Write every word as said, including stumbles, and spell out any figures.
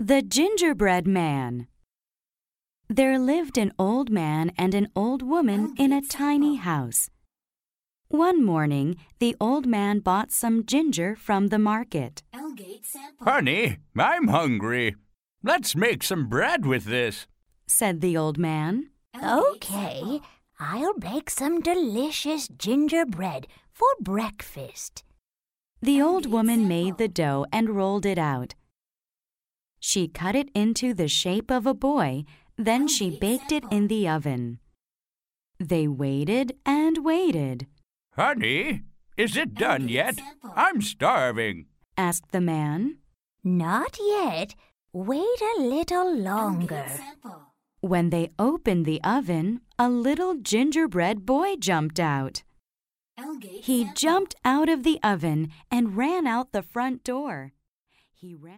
The Gingerbread Man. There lived an old man and an old woman in a tiny house. One morning, the old man bought some ginger from the market. "Honey, I'm hungry. Let's make some bread with this," said the old man. "Okay, I'll bake some delicious gingerbread for breakfast." The old woman made the dough and rolled it out. She cut it into the shape of a boy, then she baked it in the oven. They waited and waited. "Honey, is it done yet? I'm starving," asked the man. "Not yet. Wait a little longer." When they opened the oven, a little gingerbread boy jumped out. He jumped out of the oven and ran out the front door. He ran